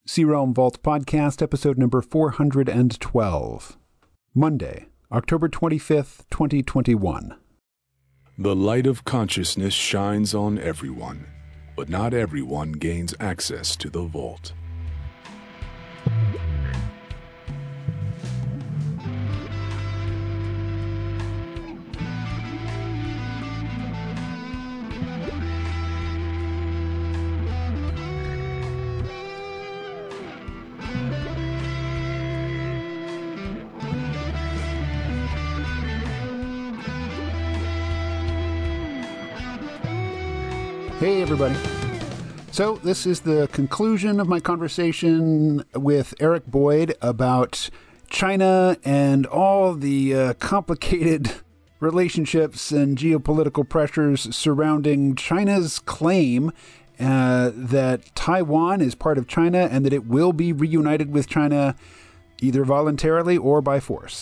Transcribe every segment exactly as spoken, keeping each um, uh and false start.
C-Realm Vault Podcast, episode number four hundred twelve. Monday, October twenty-fifth, twenty twenty-one. The light of consciousness shines on everyone, but not everyone gains access to the vault. Hey, everybody. So this is the conclusion of my conversation with Eric Boyd about China and all the uh, complicated relationships and geopolitical pressures surrounding China's claim uh, that Taiwan is part of China and that it will be reunited with China either voluntarily or by force.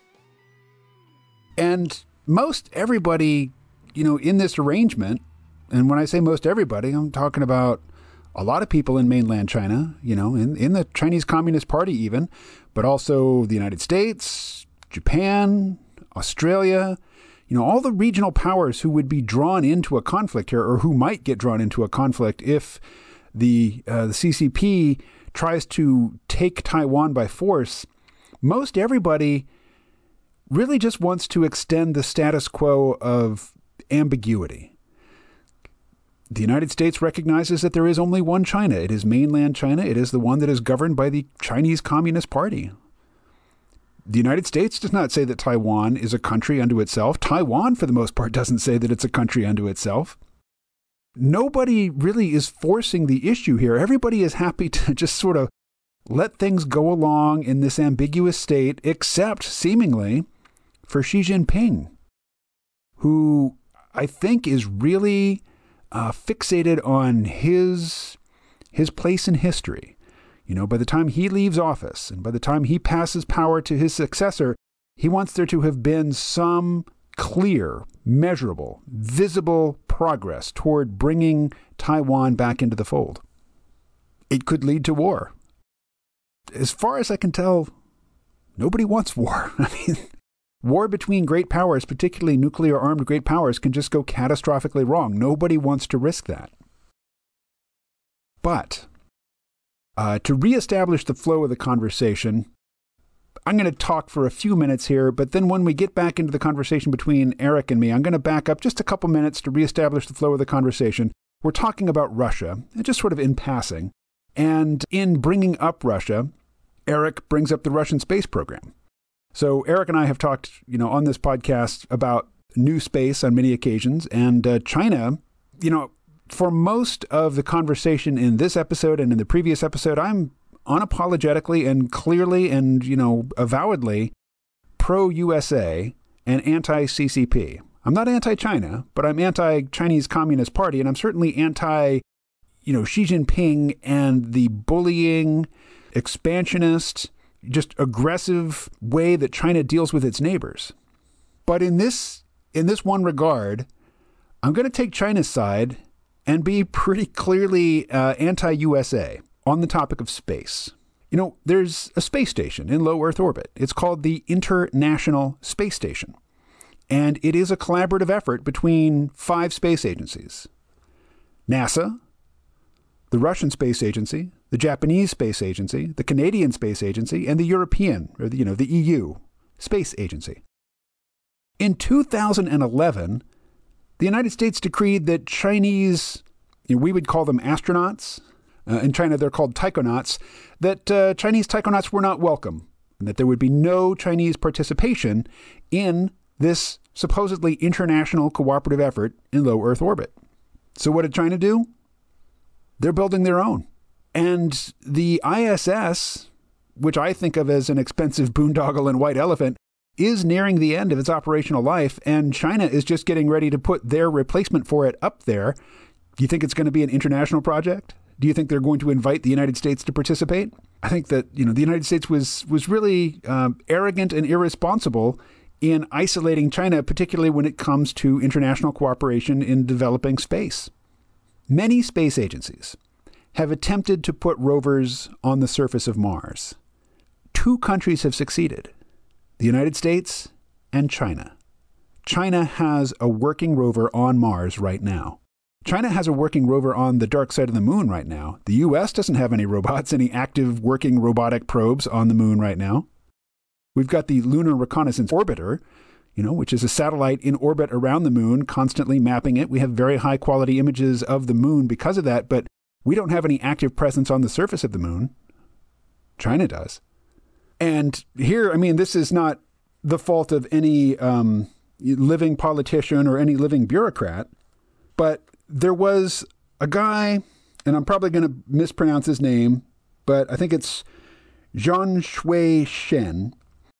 And most everybody, you know, in this arrangement, and when I say most everybody, I'm talking about a lot of people in mainland China, you know, in, in the Chinese Communist Party even, but also the United States, Japan, Australia, you know, all the regional powers who would be drawn into a conflict here, or who might get drawn into a conflict if the, uh, the C C P tries to take Taiwan by force. Most everybody really just wants to extend the status quo of ambiguity. The United States recognizes that there is only one China. It is mainland China. It is the one that is governed by the Chinese Communist Party. The United States does not say that Taiwan is a country unto itself. Taiwan, for the most part, doesn't say that it's a country unto itself. Nobody really is forcing the issue here. Everybody is happy to just sort of let things go along in this ambiguous state, except, seemingly, for Xi Jinping, who I think is really Uh, fixated on his his place in history. You know, by the time he leaves office and by the time he passes power to his successor, he wants there to have been some clear, measurable, visible progress toward bringing Taiwan back into the fold. It could lead to war. As far as I can tell, nobody wants war. I mean, war between great powers, particularly nuclear-armed great powers, can just go catastrophically wrong. Nobody wants to risk that. But uh, to reestablish the flow of the conversation, I'm going to talk for a few minutes here, but then when we get back into the conversation between Eric and me, I'm going to back up just a couple minutes to reestablish the flow of the conversation. We're talking about Russia, just sort of in passing. And in bringing up Russia, Eric brings up the Russian space program. So Eric and I have talked, you know, on this podcast about new space on many occasions, and uh, China, you know, for most of the conversation in this episode and in the previous episode, I'm unapologetically and clearly and, you know, avowedly pro-U S A and anti-C C P. I'm not anti-China, but I'm anti-Chinese Communist Party, and I'm certainly anti, you know, Xi Jinping and the bullying, expansionist, just aggressive way that China deals with its neighbors. But in this in this one regard, I'm going to take China's side and be pretty clearly uh, anti-U S A on the topic of space. You know, there's a space station in low Earth orbit. It's called the International Space Station. And it is a collaborative effort between five space agencies: NASA, the Russian Space Agency, the Japanese Space Agency, the Canadian Space Agency, and the European, or the, you know, the E U Space Agency. In two thousand eleven, the United States decreed that Chinese, you know, we would call them astronauts. Uh, in China, they're called taikonauts, that uh, Chinese taikonauts were not welcome, and that there would be no Chinese participation in this supposedly international cooperative effort in low Earth orbit. So what did China do? They're building their own. And the I S S, which I think of as an expensive boondoggle and white elephant, is nearing the end of its operational life, and China is just getting ready to put their replacement for it up there. Do you think it's going to be an international project? Do you think they're going to invite the United States to participate? I think that, you know, the United States was was really um, arrogant and irresponsible in isolating China, particularly when it comes to international cooperation in developing space. Many space agencies have attempted to put rovers on the surface of Mars. Two countries have succeeded, the United States and China. China has a working rover on Mars right now. China has a working rover on the dark side of the moon right now. The U S doesn't have any robots, any active working robotic probes on the moon right now. We've got the Lunar Reconnaissance Orbiter, you know, which is a satellite in orbit around the moon, constantly mapping it. We have very high quality images of the moon because of that, but we don't have any active presence on the surface of the moon. China does. And here, I mean, this is not the fault of any um, living politician or any living bureaucrat, but there was a guy, and I'm probably going to mispronounce his name, but I think it's Zhang Shui Shen,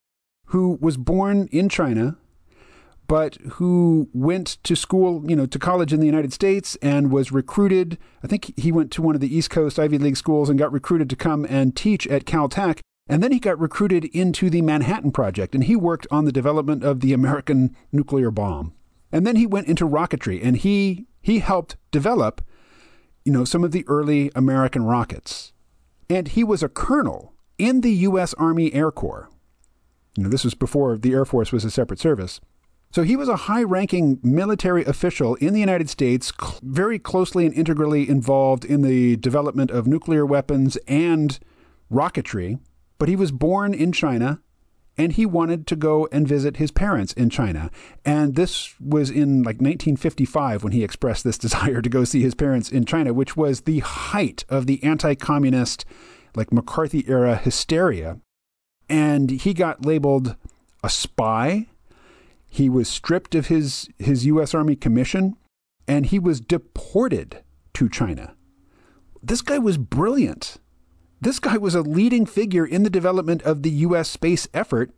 who was born in China, but who went to school, you know, to college in the United States and was recruited. I think he went to one of the East Coast Ivy League schools and got recruited to come and teach at Caltech. And then he got recruited into the Manhattan Project, and he worked on the development of the American nuclear bomb. And then he went into rocketry, and he he helped develop, you know, some of the early American rockets. And he was a colonel in the U S Army Air Corps. You know, this was before the Air Force was a separate service. So he was a high-ranking military official in the United States, cl- very closely and integrally involved in the development of nuclear weapons and rocketry. But he was born in China, and he wanted to go and visit his parents in China. And this was in like nineteen fifty-five when he expressed this desire to go see his parents in China, which was the height of the anti-communist, like McCarthy-era hysteria. And he got labeled a spy. He was stripped of his, his U S Army commission, and he was deported to China. This guy was brilliant. This guy was a leading figure in the development of the U S space effort,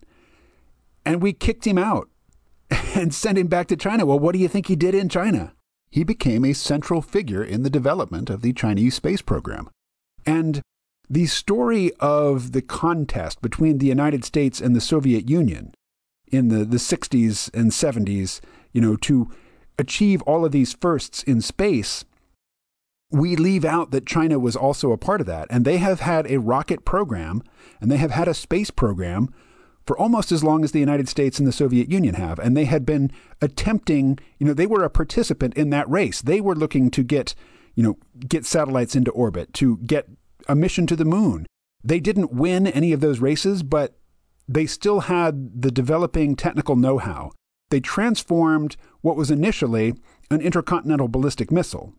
and we kicked him out and sent him back to China. Well, what do you think he did in China? He became a central figure in the development of the Chinese space program. And the story of the contest between the United States and the Soviet Union in the, the sixties and seventies, you know, to achieve all of these firsts in space, we leave out that China was also a part of that. And they have had a rocket program, and they have had a space program for almost as long as the United States and the Soviet Union have. And they had been attempting, you know, they were a participant in that race. They were looking to get, you know, get satellites into orbit, to get a mission to the moon. They didn't win any of those races, but they still had the developing technical know-how. They transformed what was initially an intercontinental ballistic missile.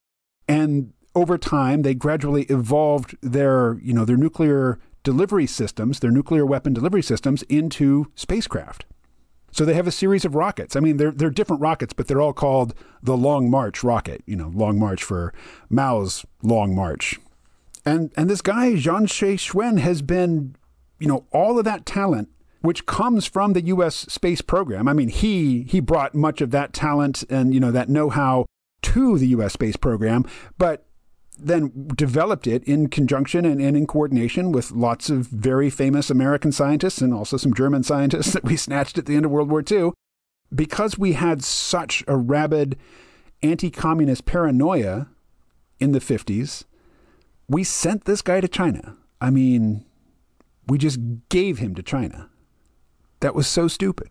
And over time, they gradually evolved their, you know, their nuclear delivery systems, their nuclear weapon delivery systems into spacecraft. So they have a series of rockets. I mean, they're they're different rockets, but they're all called the Long March rocket. You know, Long March for Mao's Long March. And and this guy, Zhang Shui has been, you know, all of that talent, which comes from the U S space program. I mean, he he brought much of that talent and, you know, that know-how to the U S space program, but then developed it in conjunction and, and in coordination with lots of very famous American scientists and also some German scientists that we snatched at the end of World War Two. Because we had such a rabid anti-communist paranoia in the fifties, we sent this guy to China. I mean, we just gave him to China. That was so stupid.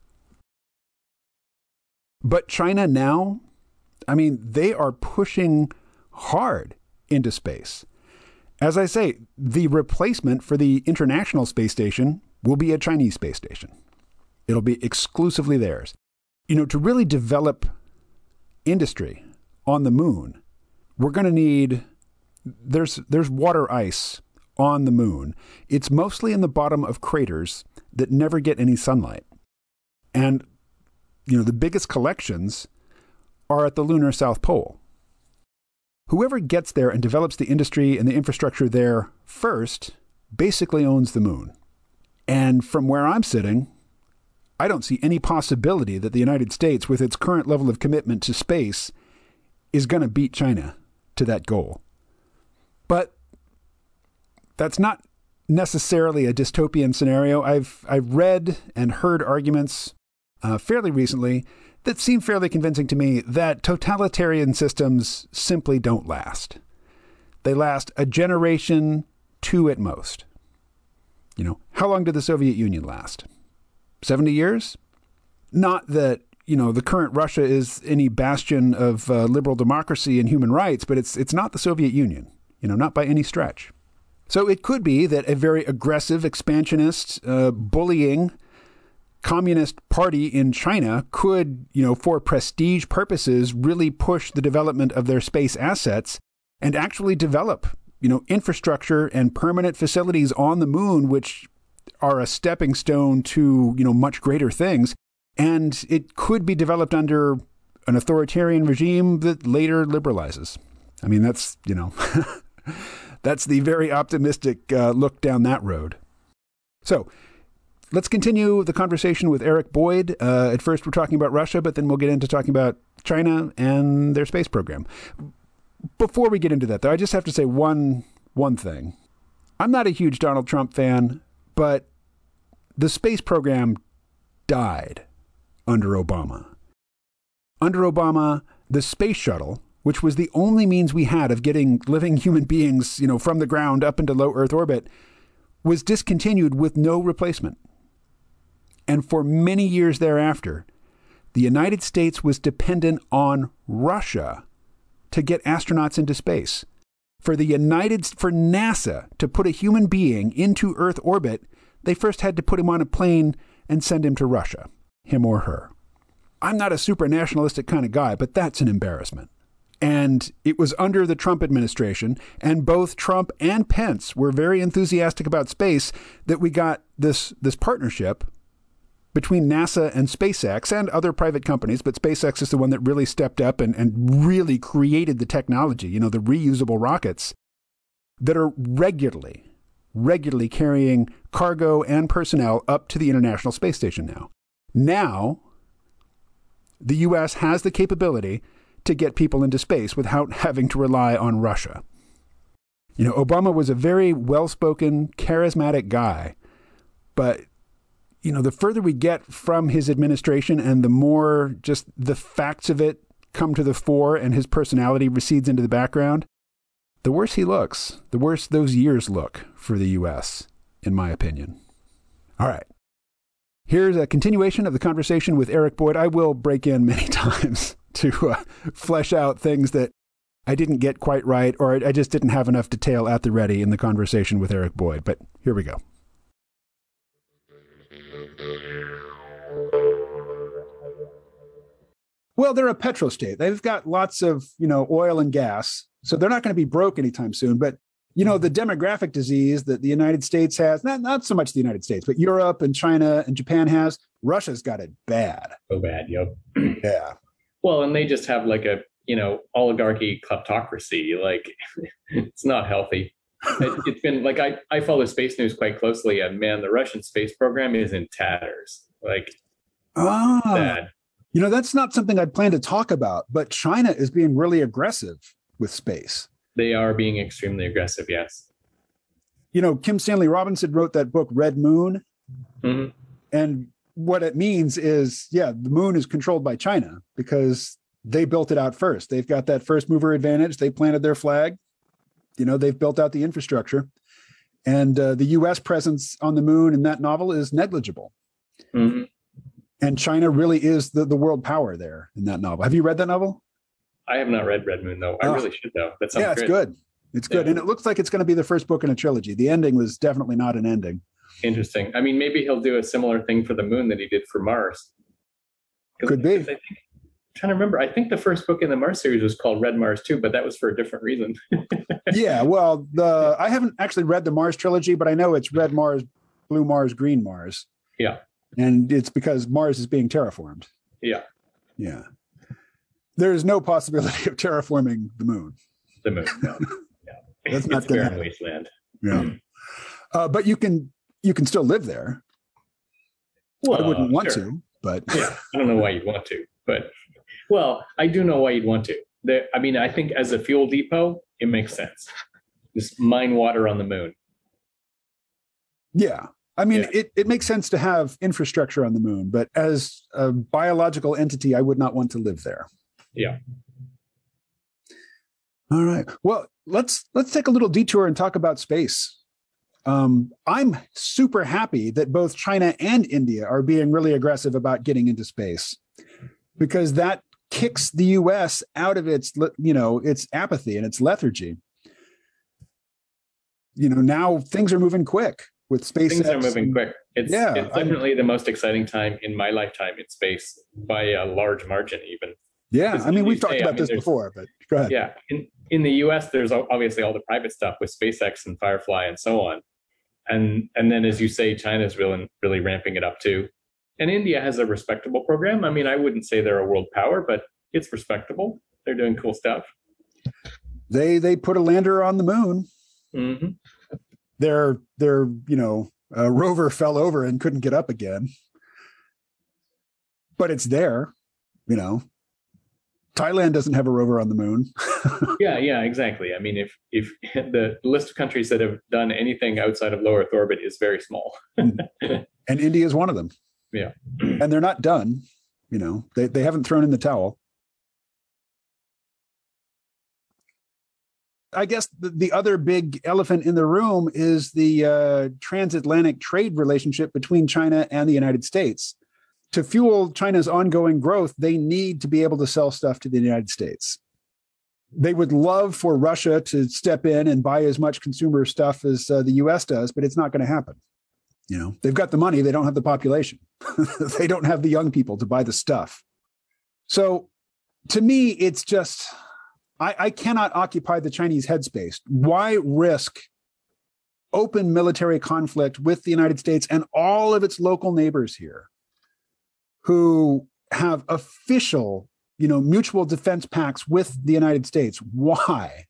But China now, I mean, they are pushing hard into space. As I say, the replacement for the International Space Station will be a Chinese space station. It'll be exclusively theirs. You know, to really develop industry on the moon, we're going to need, there's there's water ice on the moon. It's mostly in the bottom of craters that never get any sunlight. And, you know, the biggest collections are at the lunar South Pole. Whoever gets there and develops the industry and the infrastructure there first basically owns the moon. And from where I'm sitting, I don't see any possibility that the United States, with its current level of commitment to space, is going to beat China to that goal. But that's not necessarily a dystopian scenario. I've I've read and heard arguments uh, fairly recently that seem fairly convincing to me that totalitarian systems simply don't last. They last a generation, two at most. You know, how long did the Soviet Union last? seventy years? Not that, you know, the current Russia is any bastion of uh, liberal democracy and human rights, but it's it's not the Soviet Union, you know, not by any stretch. So it could be that a very aggressive, expansionist, uh, bullying communist party in China could, you know, for prestige purposes, really push the development of their space assets and actually develop, you know, infrastructure and permanent facilities on the moon, which are a stepping stone to, you know, much greater things. And it could be developed under an authoritarian regime that later liberalizes. I mean, that's, you know, that's the very optimistic uh, look down that road. So let's continue the conversation with Eric Boyd. Uh, at first, we're talking about Russia, but then we'll get into talking about China and their space program. Before we get into that, though, I just have to say one one thing. I'm not a huge Donald Trump fan, but the space program died under Obama. Under Obama, the space shuttle, which was the only means we had of getting living human beings, you know, from the ground up into low Earth orbit, was discontinued with no replacement. And for many years thereafter, the United States was dependent on Russia to get astronauts into space. For the United, for NASA to put a human being into Earth orbit, they first had to put him on a plane and send him to Russia, him or her. I'm not a super nationalistic kind of guy, but that's an embarrassment. And it was under the Trump administration, and both Trump and Pence were very enthusiastic about space, that we got this, this partnership between NASA and SpaceX and other private companies, but SpaceX is the one that really stepped up and, and really created the technology, you know, the reusable rockets that are regularly, regularly carrying cargo and personnel up to the International Space Station now. Now, the U S has the capability to get people into space without having to rely on Russia. You know, Obama was a very well-spoken, charismatic guy, but you know, the further we get from his administration and the more just the facts of it come to the fore and his personality recedes into the background, the worse he looks, the worse those years look for the U S, in my opinion. All right. Here's a continuation of the conversation with Eric Boyd. I will break in many times to uh, flesh out things that I didn't get quite right, or I just didn't have enough detail at the ready in the conversation with Eric Boyd. But here we go. Well, they're a petrostate. They've got lots of, you know, oil and gas, so they're not going to be broke anytime soon. But, you know, the demographic disease that the United States has, not, not so much the United States, but Europe and China and Japan has, Russia's got it bad. So bad, yep. Yeah. Well, and they just have like a, you know, oligarchy kleptocracy. Like, it's not healthy. it, it's been like, I, I follow space news quite closely, and man, the Russian space program is in tatters. Like, ah. bad. You know, that's not something I'd planned to talk about, but China is being really aggressive with space. They are being extremely aggressive, yes. You know, Kim Stanley Robinson wrote that book, Red Moon. Mm-hmm. And what it means is, yeah, the moon is controlled by China because they built it out first. They've got that first mover advantage. They planted their flag. You know, they've built out the infrastructure. And uh, the U S presence on the moon in that novel is negligible. Mm-hmm. And China really is the, the world power there in that novel. Have you read that novel? I have not read Red Moon, though. I oh. really should, though. That sounds yeah, it's good. good. It's good. Yeah. And it looks like it's going to be the first book in a trilogy. The ending was definitely not an ending. Interesting. I mean, maybe he'll do a similar thing for the moon that he did for Mars. Could be. I think, I'm trying to remember. I think the first book in the Mars series was called Red Mars, too, but that was for a different reason. Yeah, well, the I haven't actually read the Mars trilogy, but I know it's Red Mars, Blue Mars, Green Mars. Yeah. And it's because Mars is being terraformed. Yeah. Yeah. There's no possibility of terraforming the moon. The moon, no. Yeah. That's not it's going to barren wasteland. Yeah. Uh, but you can you can still live there. Well, I wouldn't want sure. to, but yeah, I don't know why you'd want to, but well, I do know why you'd want to. There, I mean, I think as a fuel depot, it makes sense. Just mine water on the moon. Yeah. I mean, yeah. it, it makes sense to have infrastructure on the moon, but as a biological entity, I would not want to live there. Yeah. All right. Well, let's let's take a little detour and talk about space. Um, I'm super happy that both China and India are being really aggressive about getting into space, because that kicks the U S out of its, you know, its apathy and its lethargy. You know, now things are moving quick with SpaceX. Things are moving quick. It's, yeah, it's definitely I'm, the most exciting time in my lifetime in space by a large margin, even. Yeah, I mean, we've talked say, about I mean, this before, but go ahead. Yeah, in, in the U S, there's obviously all the private stuff with SpaceX and Firefly and so on. And and then, as you say, China's really, really ramping it up too. And India has a respectable program. I mean, I wouldn't say they're a world power, but it's respectable. They're doing cool stuff. They they put a lander on the moon. Mm-hmm. Their their you know uh, rover fell over and couldn't get up again, but it's there. You know, Thailand doesn't have a rover on the moon. yeah, yeah, exactly. I mean, if if the list of countries that have done anything outside of low Earth orbit is very small, and India is one of them. Yeah, and they're not done. You know, they they haven't thrown in the towel. I guess the, the other big elephant in the room is the uh, transatlantic trade relationship between China and the United States. To fuel China's ongoing growth, they need to be able to sell stuff to the United States. They would love for Russia to step in and buy as much consumer stuff as uh, the U S does, but it's not going to happen. You know, they've got the money, they don't have the population. They don't have the young people to buy the stuff. So to me, it's just, I, I cannot occupy the Chinese headspace. Why risk open military conflict with the United States and all of its local neighbors here who have official, you know, mutual defense pacts with the United States? Why?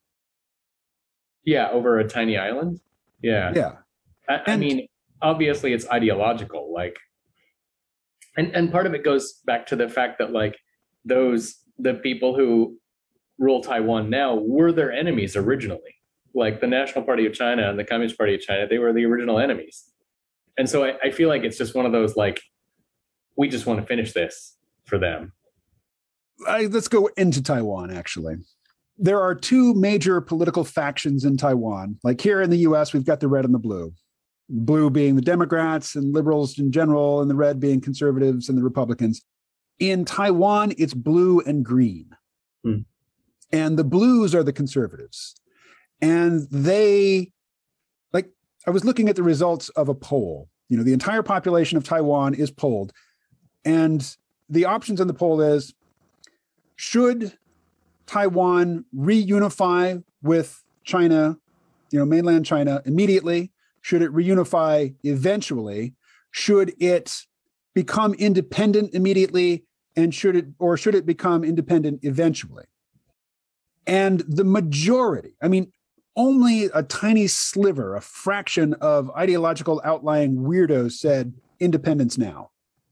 Yeah, over a tiny island. Yeah. Yeah. I, I mean, obviously it's ideological, like, and, and part of it goes back to the fact that, like, those, the people who rule Taiwan now were their enemies originally. Like the National Party of China and the Communist Party of China, they were the original enemies. And so I, I feel like it's just one of those, like, we just want to finish this for them. I, let's go into Taiwan, actually. There are two major political factions in Taiwan. Like here in the U S, we've got the red and the blue. Blue being the Democrats and liberals in general, and the red being conservatives and the Republicans. In Taiwan, it's blue and green. Hmm. And the blues are the conservatives. And they, like, I was looking at the results of a poll. You know, the entire population of Taiwan is polled. And the options in the poll is, should Taiwan reunify with China, you know, mainland China immediately? Should it reunify eventually? Should it become independent immediately? And should it, or should it become independent eventually? And the majority, I mean, only a tiny sliver, a fraction of ideological outlying weirdos said independence now.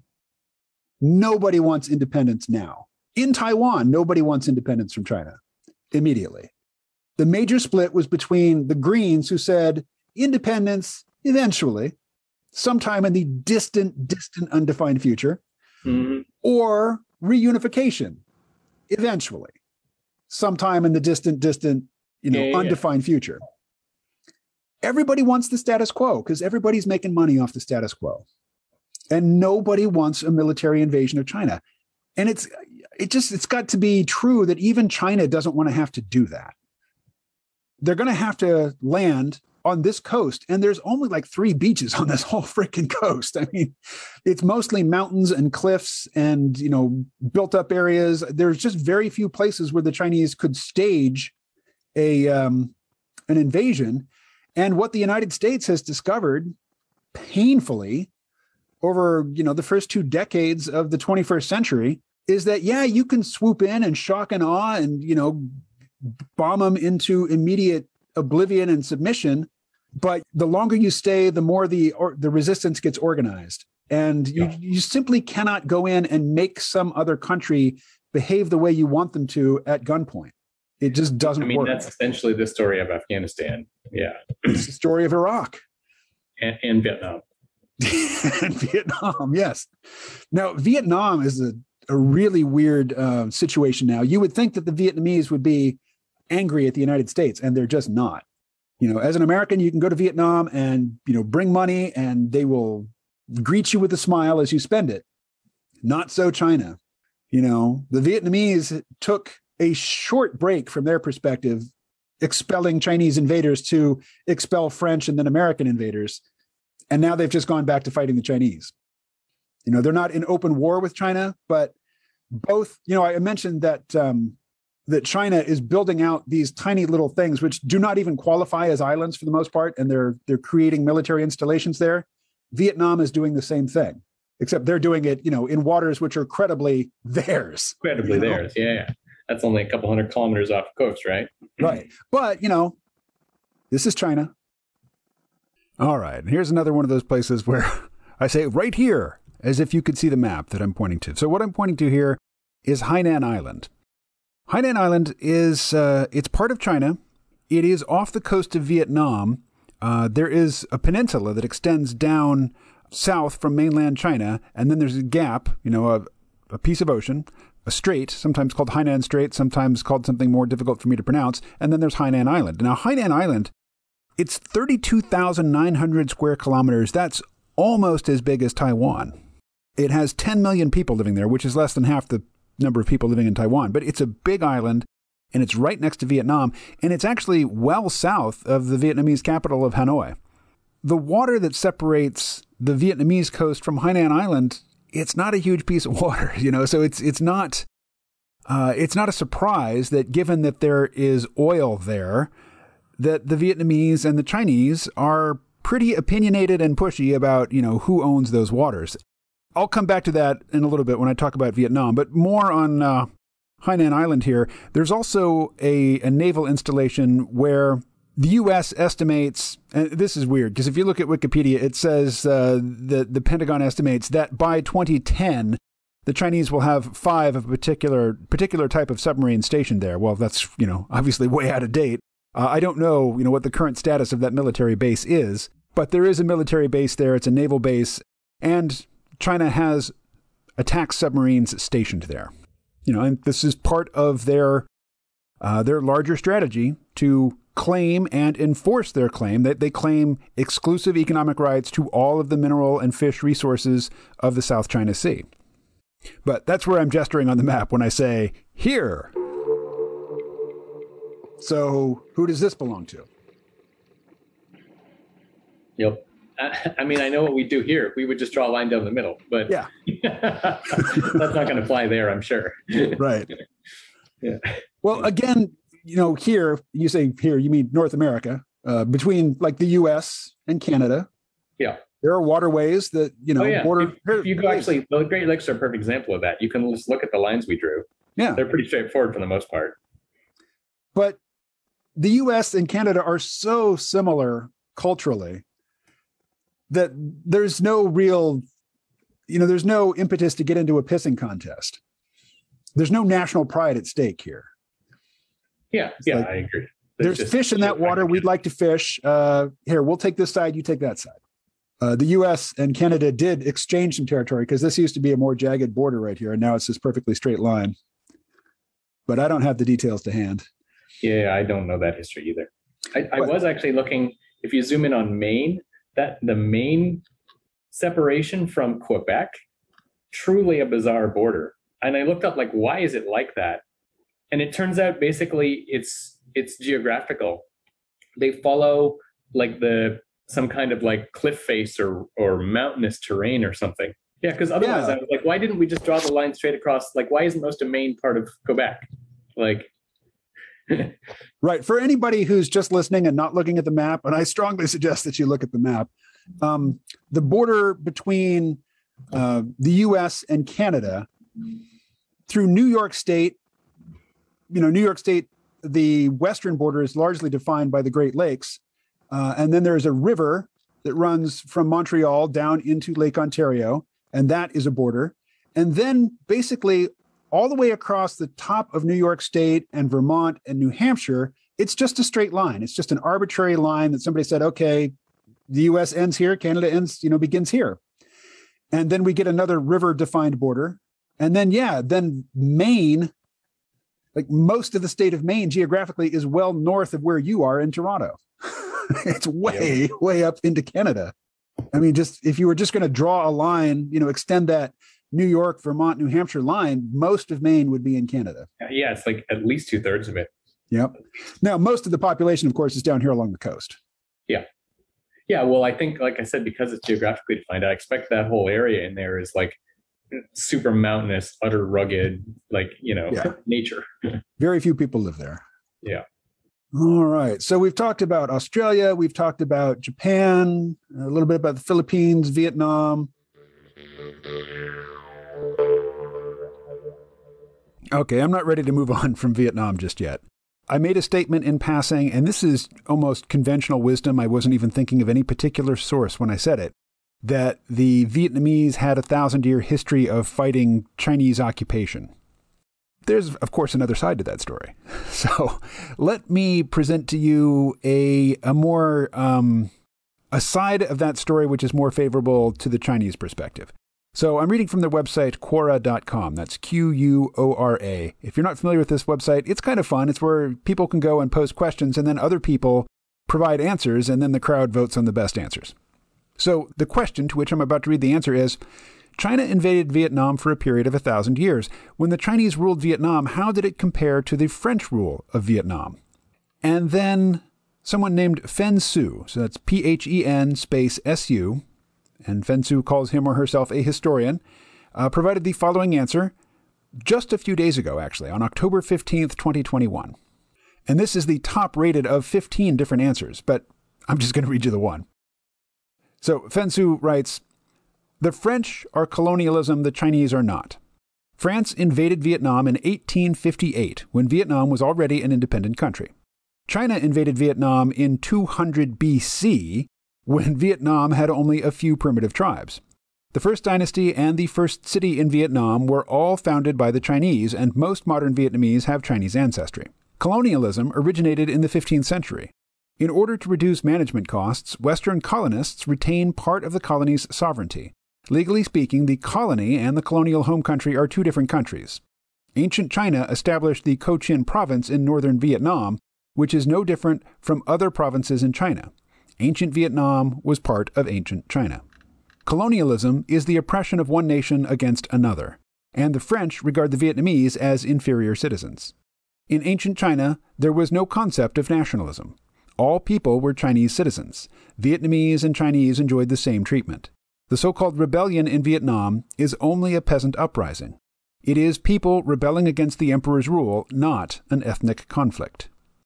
Nobody wants independence now. In Taiwan, nobody wants independence from China immediately. The major split was between the Greens, who said independence eventually, sometime in the distant, distant, undefined future, mm-hmm. or reunification eventually, sometime in the distant, distant, you know, yeah, yeah, undefined yeah. future. Everybody wants the status quo because everybody's making money off the status quo. And nobody wants a military invasion of China. And it's it just it's got to be true that even China doesn't want to have to do that. They're going to have to land on this coast, and there's only like three beaches on this whole freaking coast. I mean, it's mostly mountains and cliffs and, you know, built up areas. There's just very few places where the Chinese could stage a um, an invasion. And what the United States has discovered painfully over, you know, the first two decades of the twenty-first century is that, yeah, you can swoop in and shock and awe and, you know, bomb them into immediate oblivion and submission. But the longer you stay, the more the or, the resistance gets organized. And you, yeah. you simply cannot go in and make some other country behave the way you want them to at gunpoint. It just doesn't work. I mean, work. That's essentially the story of Afghanistan. Yeah. It's the story of Iraq. And, and Vietnam. And Vietnam, yes. Now, Vietnam is a, a really weird uh, situation now. You would think that the Vietnamese would be angry at the United States, and they're just not. You know, as an American, you can go to Vietnam and, you know, bring money and they will greet you with a smile as you spend it. Not so China. You know, the Vietnamese took a short break from their perspective, expelling Chinese invaders to expel French and then American invaders. And now they've just gone back to fighting the Chinese. You know, they're not in open war with China, but both, you know, I mentioned that um, that China is building out these tiny little things, which do not even qualify as islands for the most part, and they're they're creating military installations there. Vietnam is doing the same thing, except they're doing it, you know, in waters which are credibly theirs. Credibly you know? theirs, yeah, yeah. That's only a couple hundred kilometers off the coast, right? Right. But, you know, this is China. All right. Here's another one of those places where I say right here, as if you could see the map that I'm pointing to. So what I'm pointing to here is Hainan Island. Hainan Island is, uh, it's part of China. It is off the coast of Vietnam. Uh, there is a peninsula that extends down south from mainland China, and then there's a gap, you know, a, a piece of ocean, a strait, sometimes called Hainan Strait, sometimes called something more difficult for me to pronounce, and then there's Hainan Island. Now, Hainan Island, it's thirty-two thousand nine hundred square kilometers. That's almost as big as Taiwan. It has ten million people living there, which is less than half the number of people living in Taiwan. But it's a big island, and it's right next to Vietnam, and it's actually well south of the Vietnamese capital of Hanoi. The water that separates the Vietnamese coast from Hainan Island, it's not a huge piece of water, you know, so it's it's not uh, it's not a surprise that given that there is oil there, that the Vietnamese and the Chinese are pretty opinionated and pushy about, you know, who owns those waters. I'll come back to that in a little bit when I talk about Vietnam, but more on uh, Hainan Island here. There's also a, a naval installation where the U S estimates, and this is weird, because if you look at Wikipedia, it says uh, that the Pentagon estimates that by twenty ten, the Chinese will have five of a particular particular type of submarine stationed there. Well, that's, you know, obviously way out of date. Uh, I don't know, you know, what the current status of that military base is, but there is a military base there. It's a naval base, and China has attack submarines stationed there. You know, and this is part of their uh, their larger strategy to claim and enforce their claim that they claim exclusive economic rights to all of the mineral and fish resources of the South China Sea. But that's where I'm gesturing on the map when I say, here. So who does this belong to? Yep. I, I mean, I know what we do here. We would just draw a line down the middle, but yeah, that's not going to fly there, I'm sure. Right. Yeah. Well, again, you know, here, you say here, you mean North America, uh, between like the U S and Canada. Yeah. There are waterways that, you know, oh, yeah. border. If, if you go actually, the Great Lakes are a perfect example of that. You can just look at the lines we drew. Yeah. They're pretty straightforward for the most part. But the U S and Canada are so similar culturally that there's no real, you know, there's no impetus to get into a pissing contest. There's no national pride at stake here. Yeah, it's yeah, like, I agree. There's, there's fish in that water. We'd like to fish. Uh, here, we'll take this side. You take that side. Uh, the U S and Canada did exchange some territory because this used to be a more jagged border right here, and now it's this perfectly straight line. But I don't have the details to hand. Yeah, I don't know that history either. I, I was actually looking, if you zoom in on Maine, that the Maine separation from Quebec, truly a bizarre border. And I looked up, like, why is it like that? And it turns out basically it's it's geographical. They follow like the some kind of like cliff face or or mountainous terrain or something. Yeah, because otherwise yeah. I was like, why didn't we just draw the line straight across? Like, why isn't most of Maine part of Quebec? Like, right. For anybody who's just listening and not looking at the map, and I strongly suggest that you look at the map, um, the border between uh, the U S and Canada through New York State, you know, New York State, the western border is largely defined by the Great Lakes. Uh, and then there's a river that runs from Montreal down into Lake Ontario, and that is a border. And then basically all the way across the top of New York State and Vermont and New Hampshire, it's just a straight line. It's just an arbitrary line that somebody said, okay, the U S ends here, Canada ends, you know, begins here. And then we get another river defined border. And then, yeah, then Maine Like most of the state of Maine geographically is well north of where you are in Toronto. It's way, yep. way up into Canada. I mean, just if you were just going to draw a line, you know, extend that New York, Vermont, New Hampshire line, most of Maine would be in Canada. Yeah, it's like at least two thirds of it. Yep. Now, most of the population, of course, is down here along the coast. Yeah. Yeah. Well, I think, like I said, because it's geographically defined, I expect that whole area in there is like super mountainous, utter rugged, like, you know, yeah. nature. Very few people live there. Yeah. All right. So we've talked about Australia. We've talked about Japan, a little bit about the Philippines, Vietnam. Okay, I'm not ready to move on from Vietnam just yet. I made a statement in passing, and this is almost conventional wisdom. I wasn't even thinking of any particular source when I said it, that the Vietnamese had a thousand-year history of fighting Chinese occupation. There's, of course, another side to that story. So let me present to you a, a more, um, a side of that story which is more favorable to the Chinese perspective. So I'm reading from their website, Quora dot com. That's Q U O R A. If you're not familiar with this website, it's kind of fun. It's where people can go and post questions, and then other people provide answers, and then the crowd votes on the best answers. So the question to which I'm about to read the answer is, China invaded Vietnam for a period of a thousand years. When the Chinese ruled Vietnam, how did it compare to the French rule of Vietnam? And then someone named Fen Su, so that's P H E N space S U, and Fen Su calls him or herself a historian, uh, provided the following answer just a few days ago, actually, on October fifteenth, twenty twenty-one. And this is the top rated of fifteen different answers, but I'm just going to read you the one. So Fen Su writes, "The French are colonialism, the Chinese are not. France invaded Vietnam in eighteen fifty-eight, when Vietnam was already an independent country. China invaded Vietnam in two hundred B C, when Vietnam had only a few primitive tribes. The first dynasty and the first city in Vietnam were all founded by the Chinese, and most modern Vietnamese have Chinese ancestry. Colonialism originated in the fifteenth century. In order to reduce management costs, Western colonists retain part of the colony's sovereignty. Legally speaking, the colony and the colonial home country are two different countries. Ancient China established the Cochin province in northern Vietnam, which is no different from other provinces in China. Ancient Vietnam was part of ancient China. Colonialism is the oppression of one nation against another, and the French regard the Vietnamese as inferior citizens. In ancient China, there was no concept of nationalism. All people were Chinese citizens. Vietnamese and Chinese enjoyed the same treatment. The so-called rebellion in Vietnam is only a peasant uprising. It is people rebelling against the emperor's rule, not an ethnic conflict.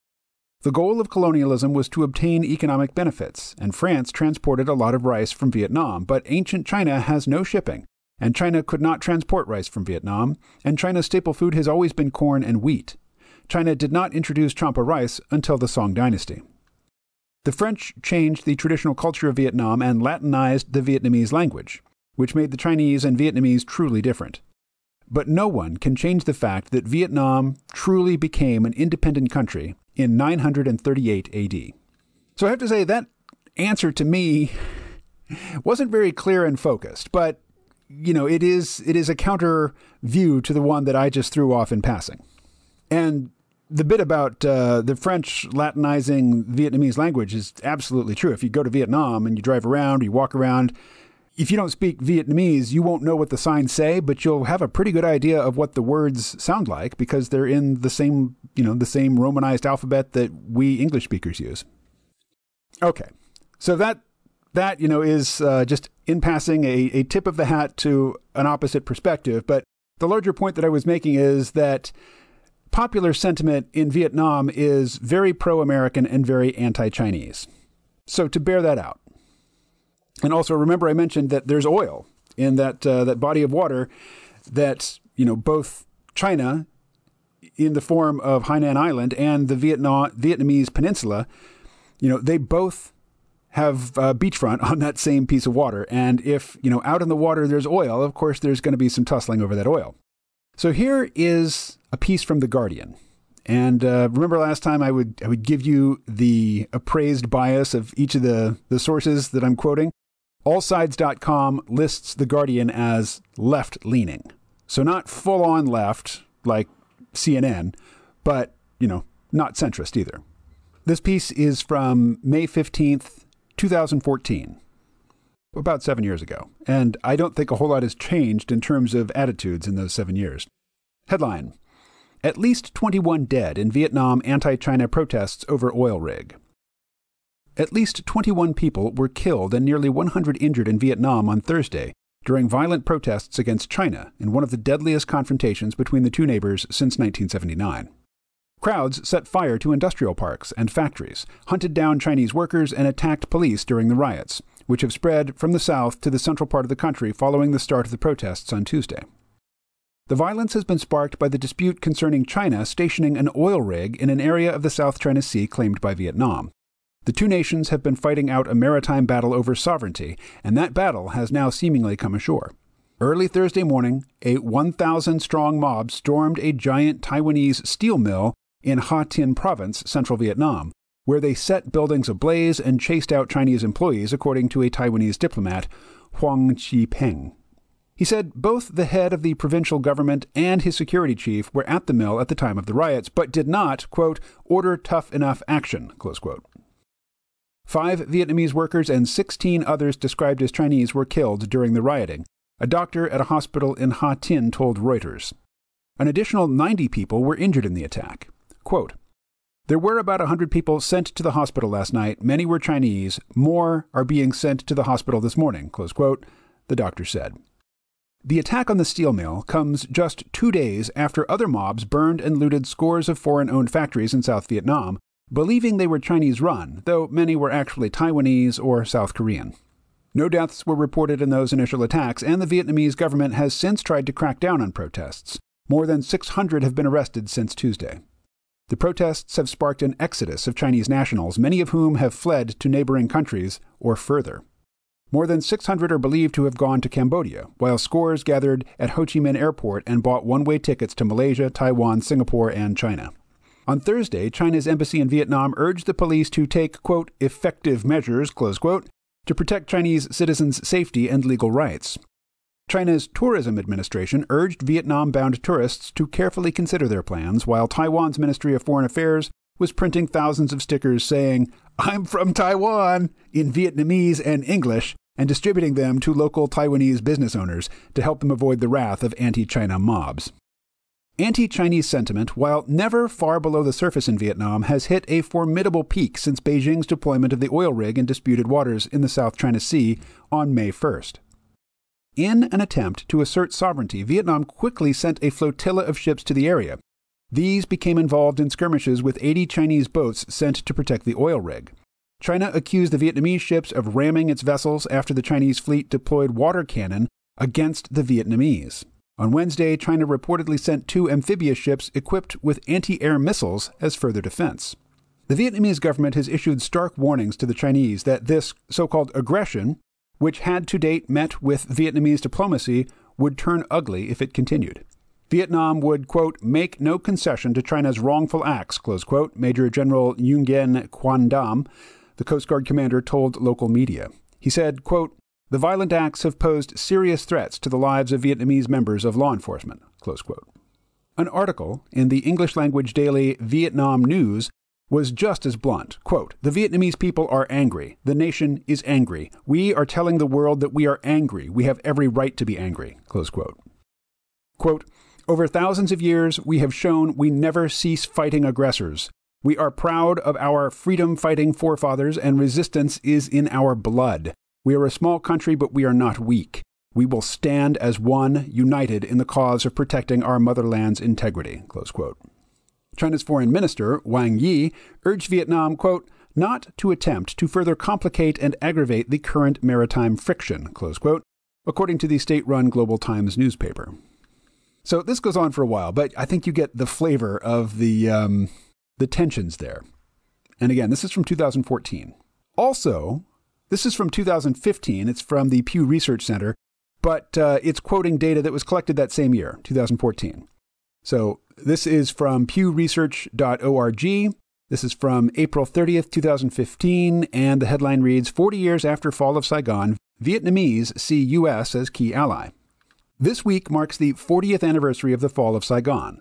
The goal of colonialism was to obtain economic benefits, and France transported a lot of rice from Vietnam, but ancient China has no shipping, and China could not transport rice from Vietnam, and China's staple food has always been corn and wheat. China did not introduce champa rice until the Song dynasty. The French changed the traditional culture of Vietnam and Latinized the Vietnamese language, which made the Chinese and Vietnamese truly different. But no one can change the fact that Vietnam truly became an independent country in nine hundred thirty-eight A D. So I have to say that answer to me wasn't very clear and focused, but you know, it is it is a counter view to the one that I just threw off in passing. And the bit about uh, the French Latinizing Vietnamese language is absolutely true. If you go to Vietnam and you drive around, or you walk around, if you don't speak Vietnamese, you won't know what the signs say, but you'll have a pretty good idea of what the words sound like because they're in the same, you know, the same Romanized alphabet that we English speakers use. Okay, so that that you know is uh, just in passing a, a tip of the hat to an opposite perspective. But the larger point that I was making is that popular sentiment in Vietnam is very pro-American and very anti-Chinese. So to bear that out. And also remember I mentioned that there's oil in that uh, that body of water that, you know, both China in the form of Hainan Island and the Vietnam Vietnamese peninsula, you know, they both have uh, beachfront on that same piece of water. And if, you know, out in the water there's oil, of course there's going to be some tussling over that oil. So here is a piece from The Guardian. And uh, remember last time I would I would give you the appraised bias of each of the, the sources that I'm quoting. all sides dot com lists The Guardian as left-leaning. So not full-on left like C N N, but, you know, not centrist either. This piece is from May fifteenth, twenty fourteen, about seven years ago, and I don't think a whole lot has changed in terms of attitudes in those seven years. Headline: At least twenty-one dead in Vietnam anti-China protests over oil rig. At least twenty-one people were killed and nearly one hundred injured in Vietnam on Thursday during violent protests against China in one of the deadliest confrontations between the two neighbors since nineteen seventy-nine. Crowds set fire to industrial parks and factories, hunted down Chinese workers, and attacked police during the riots, which have spread from the south to the central part of the country following the start of the protests on Tuesday. The violence has been sparked by the dispute concerning China stationing an oil rig in an area of the South China Sea claimed by Vietnam. The two nations have been fighting out a maritime battle over sovereignty, and that battle has now seemingly come ashore. Early Thursday morning, a one thousand strong mob stormed a giant Taiwanese steel mill in Ha Tinh Province, central Vietnam, where they set buildings ablaze and chased out Chinese employees, according to a Taiwanese diplomat, Huang Chi-peng. He said both the head of the provincial government and his security chief were at the mill at the time of the riots, but did not, quote, order tough enough action, close quote. Five Vietnamese workers and sixteen others described as Chinese were killed during the rioting, a doctor at a hospital in Ha Tinh told Reuters. An additional ninety people were injured in the attack. Quote, there were about one hundred people sent to the hospital last night. Many were Chinese. More are being sent to the hospital this morning, close quote, the doctor said. The attack on the steel mill comes just two days after other mobs burned and looted scores of foreign-owned factories in South Vietnam, believing they were Chinese-run, though many were actually Taiwanese or South Korean. No deaths were reported in those initial attacks, and the Vietnamese government has since tried to crack down on protests. More than six hundred have been arrested since Tuesday. The protests have sparked an exodus of Chinese nationals, many of whom have fled to neighboring countries or further. More than six hundred are believed to have gone to Cambodia, while scores gathered at Ho Chi Minh Airport and bought one-way tickets to Malaysia, Taiwan, Singapore, and China. On Thursday, China's embassy in Vietnam urged the police to take, quote, effective measures, close quote, to protect Chinese citizens' safety and legal rights. China's Tourism Administration urged Vietnam-bound tourists to carefully consider their plans, while Taiwan's Ministry of Foreign Affairs was printing thousands of stickers saying, I'm from Taiwan, in Vietnamese and English, and distributing them to local Taiwanese business owners to help them avoid the wrath of anti-China mobs. Anti-Chinese sentiment, while never far below the surface in Vietnam, has hit a formidable peak since Beijing's deployment of the oil rig in disputed waters in the South China Sea on May first. In an attempt to assert sovereignty, Vietnam quickly sent a flotilla of ships to the area. These became involved in skirmishes with eighty Chinese boats sent to protect the oil rig. China accused the Vietnamese ships of ramming its vessels after the Chinese fleet deployed water cannon against the Vietnamese. On Wednesday, China reportedly sent two amphibious ships equipped with anti-air missiles as further defense. The Vietnamese government has issued stark warnings to the Chinese that this so-called aggression, which had to date met with Vietnamese diplomacy, would turn ugly if it continued. Vietnam would, quote, make no concession to China's wrongful acts, close quote, Major General Nguyen Quan Dam, the Coast Guard commander, told local media. He said, quote, the violent acts have posed serious threats to the lives of Vietnamese members of law enforcement, close quote. An article in the English-language daily Vietnam News was just as blunt. Quote, the Vietnamese people are angry. The nation is angry. We are telling the world that we are angry. We have every right to be angry, close quote. Quote, over thousands of years, we have shown we never cease fighting aggressors. We are proud of our freedom-fighting forefathers, and resistance is in our blood. We are a small country, but we are not weak. We will stand as one, united in the cause of protecting our motherland's integrity, close quote. China's foreign minister, Wang Yi, urged Vietnam, quote, not to attempt to further complicate and aggravate the current maritime friction, close quote, according to the state-run Global Times newspaper. So this goes on for a while, but I think you get the flavor of the um, the tensions there. And again, this is from two thousand fourteen. Also, this is from two thousand fifteen. It's from the Pew Research Center, but uh, it's quoting data that was collected that same year, two thousand fourteen. So this is from pew research dot org. This is from April thirtieth, twenty fifteen, and the headline reads, forty years after fall of Saigon, Vietnamese see U S as key ally. This week marks the fortieth anniversary of the fall of Saigon.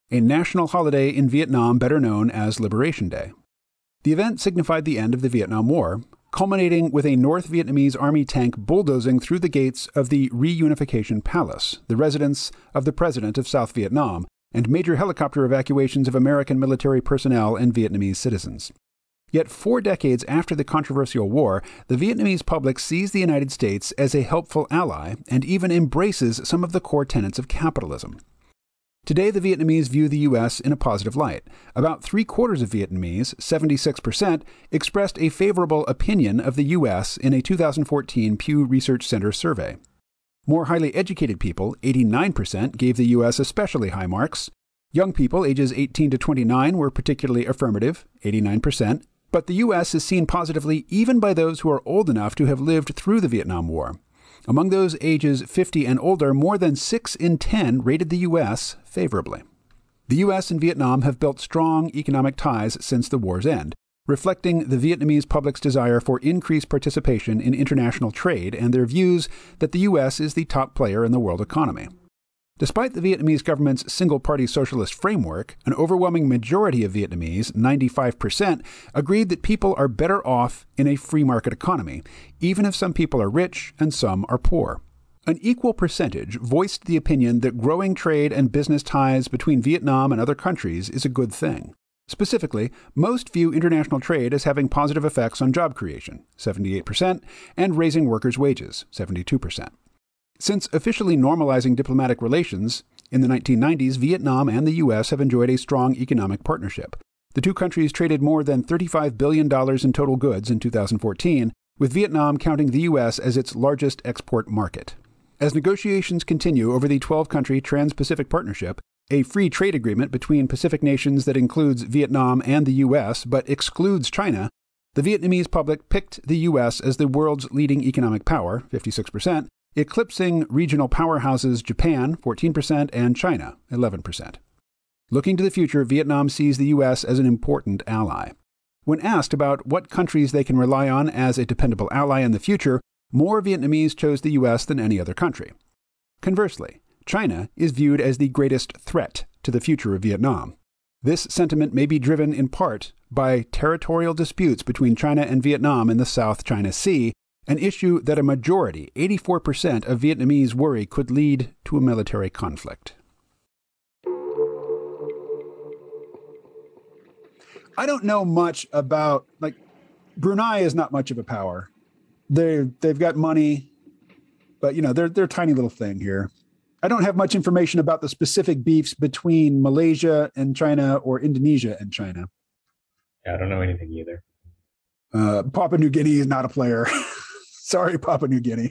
a national holiday in Vietnam better known as Liberation Day. The event signified the end of the Vietnam War, culminating with a North Vietnamese army tank bulldozing through the gates of the Reunification Palace, the residence of the president of South Vietnam, and major helicopter evacuations of American military personnel and Vietnamese citizens. Yet four decades after the controversial war, the Vietnamese public sees the United States as a helpful ally and even embraces some of the core tenets of capitalism. Today, the Vietnamese view the U S in a positive light. About three-quarters of Vietnamese, seventy-six percent, expressed a favorable opinion of the U S in a two thousand fourteen Pew Research Center survey. More highly educated people, eighty-nine percent, gave the U S especially high marks. Young people ages eighteen to twenty-nine were particularly affirmative, eighty-nine percent. But the U S is seen positively even by those who are old enough to have lived through the Vietnam War. Among those ages fifty and older, more than six in ten rated the U S favorably. The U S and Vietnam have built strong economic ties since the war's end, reflecting the Vietnamese public's desire for increased participation in international trade and their views that the U S is the top player in the world economy. Despite the Vietnamese government's single-party socialist framework, an overwhelming majority of Vietnamese, ninety-five percent, agreed that people are better off in a free market economy, even if some people are rich and some are poor. An equal percentage voiced the opinion that growing trade and business ties between Vietnam and other countries is a good thing. Specifically, most view international trade as having positive effects on job creation, seventy-eight percent, and raising workers' wages, seventy-two percent. Since officially normalizing diplomatic relations in the nineteen nineties, Vietnam and the U S have enjoyed a strong economic partnership. The two countries traded more than thirty-five billion dollars in total goods in two thousand fourteen, with Vietnam counting the U S as its largest export market. As negotiations continue over the twelve-country Trans-Pacific Partnership, a free trade agreement between Pacific nations that includes Vietnam and the U S but excludes China, the Vietnamese public picked the U S as the world's leading economic power, fifty-six percent, eclipsing regional powerhouses Japan, fourteen percent, and China, eleven percent. Looking to the future, Vietnam sees the U S as an important ally. When asked about what countries they can rely on as a dependable ally in the future, more Vietnamese chose the U S than any other country. Conversely, China is viewed as the greatest threat to the future of Vietnam. This sentiment may be driven in part by territorial disputes between China and Vietnam in the South China Sea, an issue that a majority, eighty-four percent, of Vietnamese worry could lead to a military conflict. I don't know much about, like, Brunei is not much of a power. They they've got money, but you know, they're they're a tiny little thing here. I don't have much information about the specific beefs between Malaysia and China or Indonesia and China. Yeah, I don't know anything either. Uh, Papua New Guinea is not a player. Sorry, Papua New Guinea.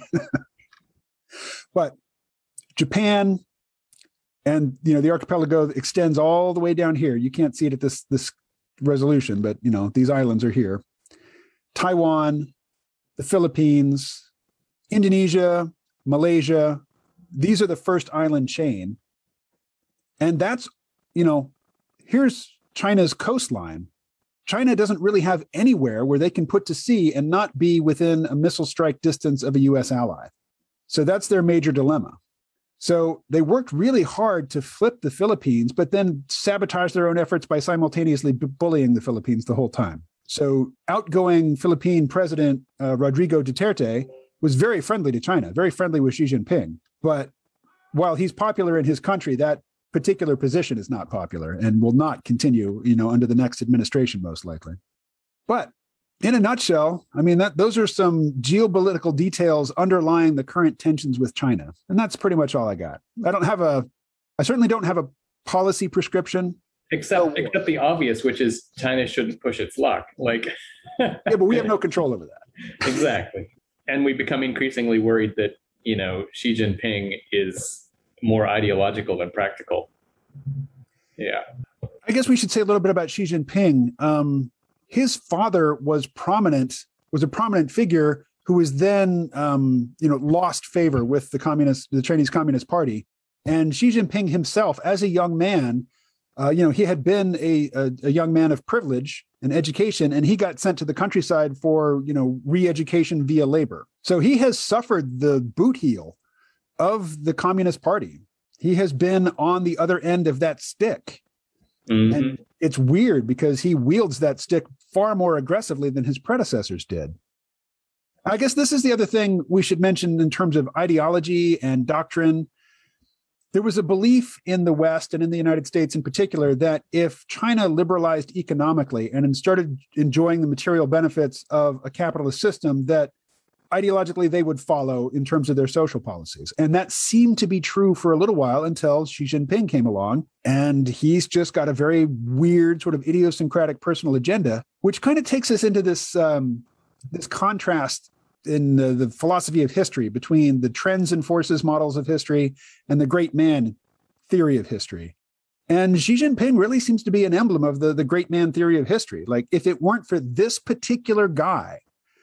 But Japan and, you know, the archipelago extends all the way down here. You can't see it at this this resolution, but, you know, these islands are here. Taiwan, the Philippines, Indonesia, Malaysia. These are the first island chain. And that's, you know, here's China's coastline. China doesn't really have anywhere where they can put to sea and not be within a missile strike distance of a U S ally. So that's their major dilemma. So they worked really hard to flip the Philippines, but then sabotage their own efforts by simultaneously b- bullying the Philippines the whole time. So outgoing Philippine President uh, Rodrigo Duterte was very friendly to China, very friendly with Xi Jinping. But while he's popular in his country, that particular position is not popular and will not continue, you know, under the next administration, most likely. But in a nutshell, I mean, that those are some geopolitical details underlying the current tensions with China. And that's pretty much all I got. I don't have a, I certainly don't have a policy prescription. Except, so, except the obvious, which is China shouldn't push its luck. Like, yeah, but we have no control over that. Exactly. And we become increasingly worried that, you know, Xi Jinping is more ideological than practical. Yeah. I guess we should say a little bit about Xi Jinping. Um, his father was prominent, was a prominent figure who was then, um, you know, lost favor with the communist, the Chinese Communist Party. And Xi Jinping himself, as a young man, uh, you know, he had been a, a, a young man of privilege and education, and he got sent to the countryside for, you know, re-education via labor. So he has suffered the boot heel of the Communist Party. He has been on the other end of that stick. Mm-hmm. And it's weird because he wields that stick far more aggressively than his predecessors did. I guess this is the other thing we should mention in terms of ideology and doctrine. There was a belief in the West and in the United States in particular that if China liberalized economically and started enjoying the material benefits of a capitalist system, that ideologically they would follow in terms of their social policies. And that seemed to be true for a little while until Xi Jinping came along. And he's just got a very weird sort of idiosyncratic personal agenda, which kind of takes us into this, um, this contrast in the, the philosophy of history between the trends and forces models of history and the great man theory of history. And Xi Jinping really seems to be an emblem of the, the great man theory of history. Like, if it weren't for this particular guy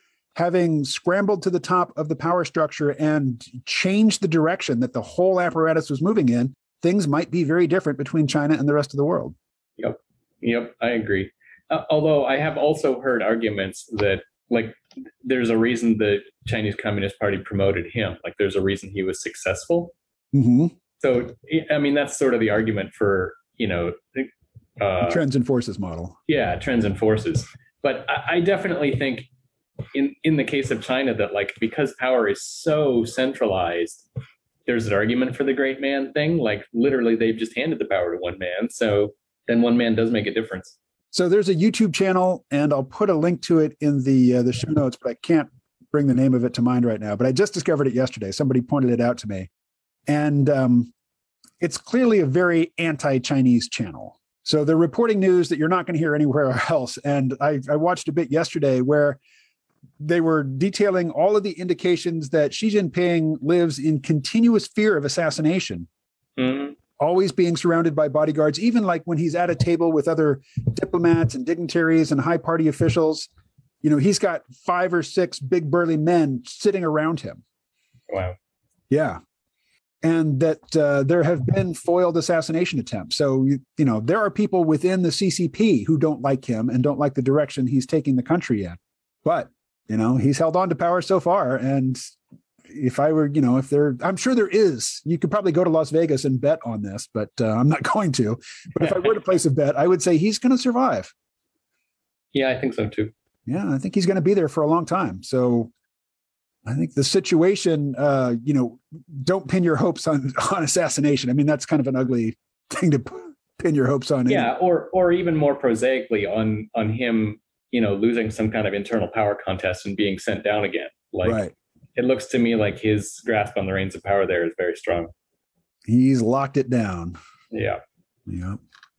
having scrambled to the top of the power structure and changed the direction that the whole apparatus was moving in, things might be very different between China and the rest of the world. Yep. Yep. I agree. Uh, although I have also heard arguments that, like, there's a reason the Chinese Communist Party promoted him. Like, there's a reason he was successful. Mm-hmm. So, I mean, that's sort of the argument for, you know, uh, trends and forces model. Yeah, trends and forces. But I, I definitely think in, in the case of China that, like, because power is so centralized, there's an argument for the great man thing. Like, literally, they've just handed the power to one man. So then one man does make a difference. So there's a YouTube channel, and I'll put a link to it in the uh, the show notes, but I can't bring the name of it to mind right now. But I just discovered it yesterday. Somebody pointed it out to me. And um, it's clearly a very anti-Chinese channel. So they're reporting news that you're not going to hear anywhere else. And I, I watched a bit yesterday where they were detailing all of the indications that Xi Jinping lives in continuous fear of assassination. Mm-hmm. Always being surrounded by bodyguards, even like when he's at a table with other diplomats and dignitaries and high party officials, you know, he's got five or six big burly men sitting around him. Wow. Yeah. And that uh, there have been foiled assassination attempts. So, you, you know, there are people within the C C P who don't like him and don't like the direction he's taking the country in. But, you know, he's held on to power so far. And if I were, you know, if there, I'm sure there is, you could probably go to Las Vegas and bet on this, but uh, I'm not going to. But if I were to place a bet, I would say he's going to survive. Yeah, I think so too. Yeah, I think he's going to be there for a long time. So I think the situation, uh, you know, don't pin your hopes on, on assassination. I mean, that's kind of an ugly thing to pin your hopes on. Yeah, or or even more prosaically on on him, you know, losing some kind of internal power contest and being sent down again. Like, right. It looks to me like his grasp on the reins of power there is very strong. He's locked it down. Yeah. Yeah.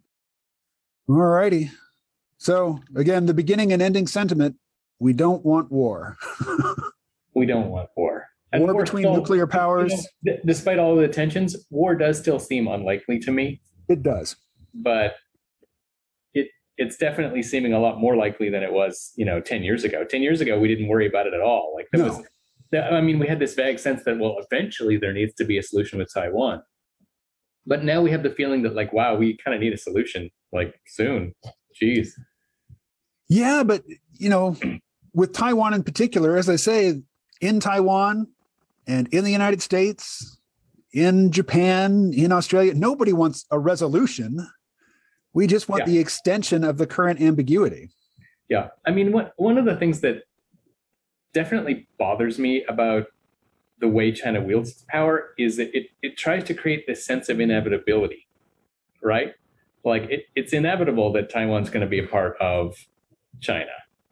All righty. So again, the beginning and ending sentiment, we don't want war. We don't want war. And war, war between still, nuclear powers. You know, d- despite all the tensions, war does still seem unlikely to me. It does. But it it's definitely seeming a lot more likely than it was, you know, ten years ago. ten years ago, we didn't worry about it at all. Like there no. was I mean, we had this vague sense that, well, eventually there needs to be a solution with Taiwan. But now we have the feeling that, like, wow, we kind of need a solution, like, soon. Jeez. Yeah, but, you know, with Taiwan in particular, as I say, in Taiwan and in the United States, in Japan, in Australia, nobody wants a resolution. We just want yeah. the extension of the current ambiguity. Yeah. I mean, what, one of the things that definitely bothers me about the way China wields its power is that it, it tries to create this sense of inevitability, right? Like it, it's inevitable that Taiwan's going to be a part of China.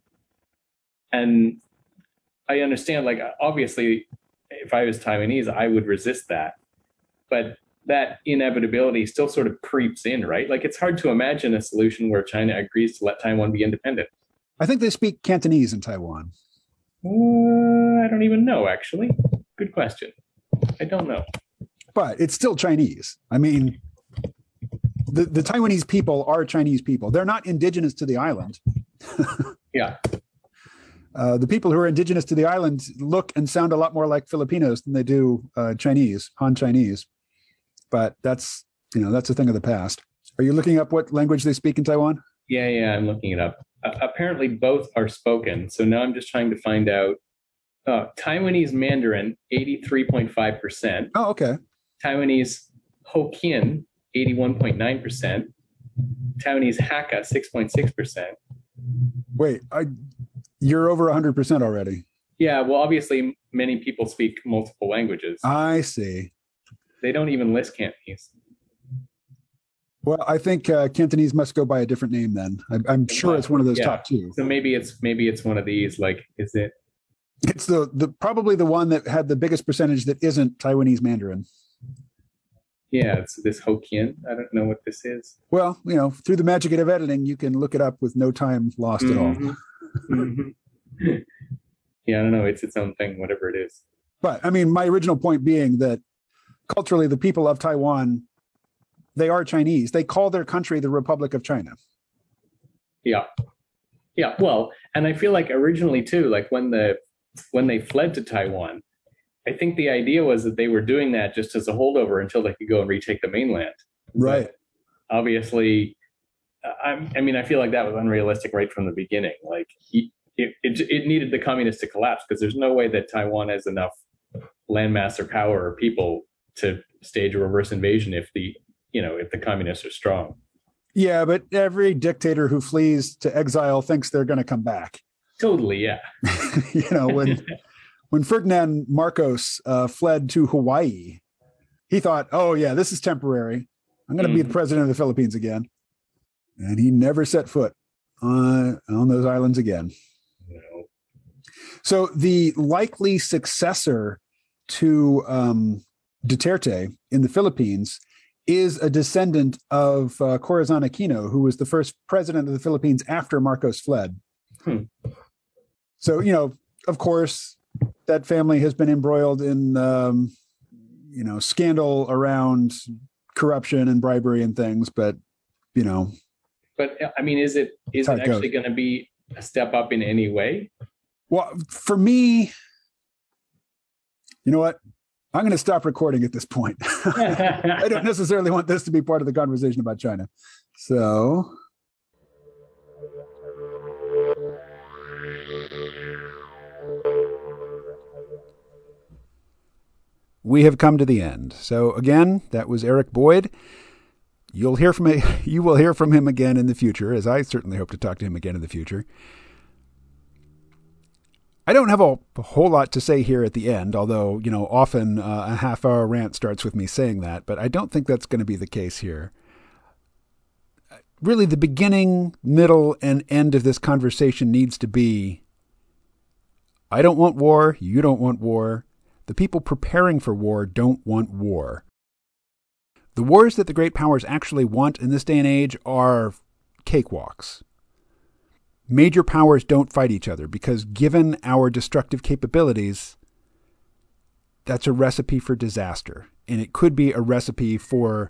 And I understand, like, obviously, if I was Taiwanese, I would resist that. But that inevitability still sort of creeps in, right? Like, it's hard to imagine a solution where China agrees to let Taiwan be independent. I think they speak Cantonese in Taiwan. Uh, I don't even know, actually. Good question. I don't know. But it's still Chinese. I mean, the, the Taiwanese people are Chinese people. They're not indigenous to the island. Yeah. Uh, the people who are indigenous to the island look and sound a lot more like Filipinos than they do uh, Chinese, Han Chinese. But that's, you know, that's a thing of the past. Are you looking up what language they speak in Taiwan? Yeah, yeah, I'm looking it up. Uh, apparently both are spoken. So now I'm just trying to find out. Uh, Taiwanese Mandarin, eighty-three point five percent. Oh, okay. Taiwanese Hokkien, eighty-one point nine percent. Taiwanese Hakka, six point six percent. Wait, I, you're over one hundred percent already. Yeah, well, obviously, many people speak multiple languages. I see. They don't even list Cantonese. Well, I think uh, Cantonese must go by a different name then. I, I'm sure it's one of those yeah. top two. So maybe it's maybe it's one of these. Like, is it? It's the the probably the one that had the biggest percentage that isn't Taiwanese Mandarin. Yeah, it's this Hokkien. I don't know what this is. Well, you know, through the magic of editing, you can look it up with no time lost mm-hmm. at all. mm-hmm. Yeah, I don't know. It's its own thing, whatever it is. But I mean, my original point being that culturally, the people of Taiwan, they are Chinese. They call their country the Republic of China. Yeah. Yeah. Well, and I feel like originally too, like when the when they fled to Taiwan, I think the idea was that they were doing that just as a holdover until they could go and retake the mainland. Right. But obviously, I, I mean, I feel like that was unrealistic right from the beginning. Like he, it, it, it needed the communists to collapse because there's no way that Taiwan has enough landmass or power or people to stage a reverse invasion if the, you know, if the communists are strong. Yeah, but every dictator who flees to exile thinks they're going to come back. Totally, yeah. You know, when when Ferdinand Marcos uh, fled to Hawaii, he thought, oh, yeah, this is temporary. I'm going to mm. be the president of the Philippines again. And he never set foot on, on those islands again. No. So the likely successor to um, Duterte in the Philippines is a descendant of uh, Corazon Aquino, who was the first president of the Philippines after Marcos fled. Hmm. So, you know, of course, that family has been embroiled in, um, you know, scandal around corruption and bribery and things. But, you know. But, I mean, is it is it actually going to be a step up in any way? Well, for me, you know what? I'm going to stop recording at this point. I don't necessarily want this to be part of the conversation about China. So. We have come to the end. So again, that was Eric Boyd. You'll hear from a, you will hear from him again in the future, as I certainly hope to talk to him again in the future. I don't have a, a whole lot to say here at the end, although, you know, often uh, a half hour rant starts with me saying that, but I don't think that's going to be the case here. Really, the beginning, middle, and end of this conversation needs to be, I don't want war, you don't want war. The people preparing for war don't want war. The wars that the great powers actually want in this day and age are cakewalks. Major powers don't fight each other because given our destructive capabilities, that's a recipe for disaster. And it could be a recipe for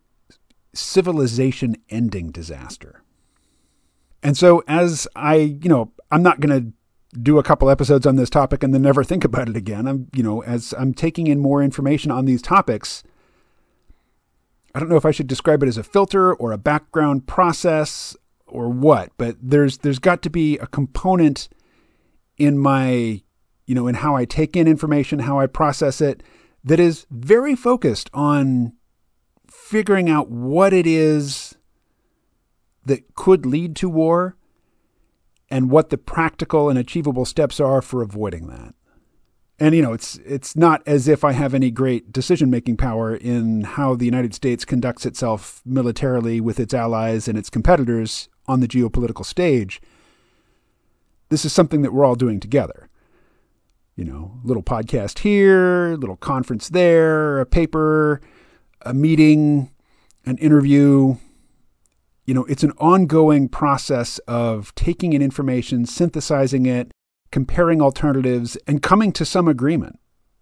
civilization-ending disaster. And so as I, you know, I'm not going to do a couple episodes on this topic and then never think about it again. I'm, you know, as I'm taking in more information on these topics, I don't know if I should describe it as a filter or a background process or what, but there's there's got to be a component in my, you know, in how I take in information, how I process it, that is very focused on figuring out what it is that could lead to war and what the practical and achievable steps are for avoiding that. And, you know, it's it's not as if I have any great decision-making power in how the United States conducts itself militarily with its allies and its competitors on the geopolitical stage. This is something that we're all doing together. You know, a little podcast here, a little conference there, a paper, a meeting, an interview. You know, it's an ongoing process of taking in information, synthesizing it, comparing alternatives, and coming to some agreement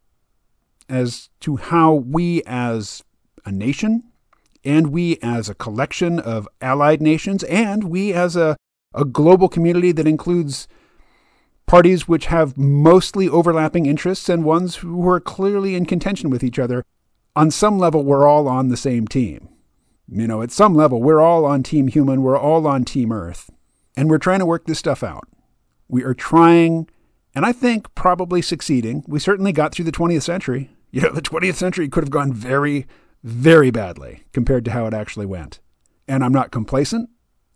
as to how we as a nation, and we as a collection of allied nations, and we as a, a global community that includes parties which have mostly overlapping interests and ones who are clearly in contention with each other, on some level, we're all on the same team. You know, at some level, we're all on Team Human, we're all on Team Earth, and we're trying to work this stuff out. We are trying, and I think probably succeeding. We certainly got through the twentieth century. You know, the twentieth century could have gone very, very badly compared to how it actually went. And I'm not complacent.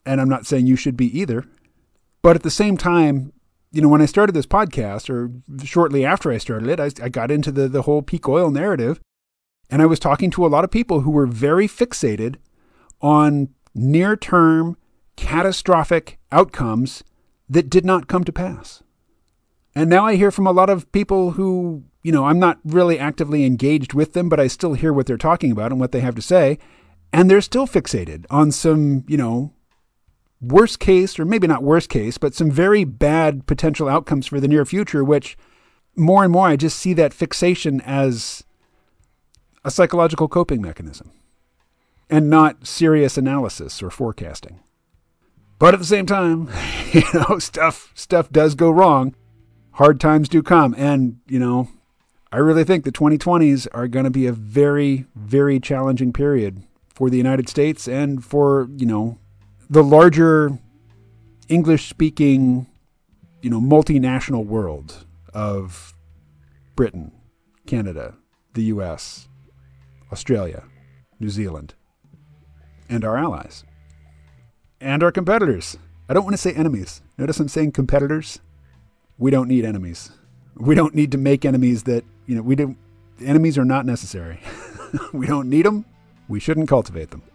And I'm not saying you should be either. But at the same time, you know, when I started this podcast, or shortly after I started it, I, I got into the, the whole peak oil narrative. And I was talking to a lot of people who were very fixated on near-term catastrophic outcomes that did not come to pass. And now I hear from a lot of people who, you know, I'm not really actively engaged with them, but I still hear what they're talking about and what they have to say. And they're still fixated on some, you know, worst case, or maybe not worst case, but some very bad potential outcomes for the near future, which more and more I just see that fixation as a psychological coping mechanism and not serious analysis or forecasting. But at the same time, you know, stuff stuff does go wrong. Hard times do come. And, you know, I really think the twenty twenties are going to be a very, very challenging period for the United States and for, you know, the larger English-speaking, you know, multinational world of Britain, Canada, the U S, Australia, New Zealand, and our allies. And our competitors. I don't want to say enemies. Notice I'm saying competitors. We don't need enemies. We don't need to make enemies that, you know, we don't, enemies are not necessary. We don't need them. We shouldn't cultivate them.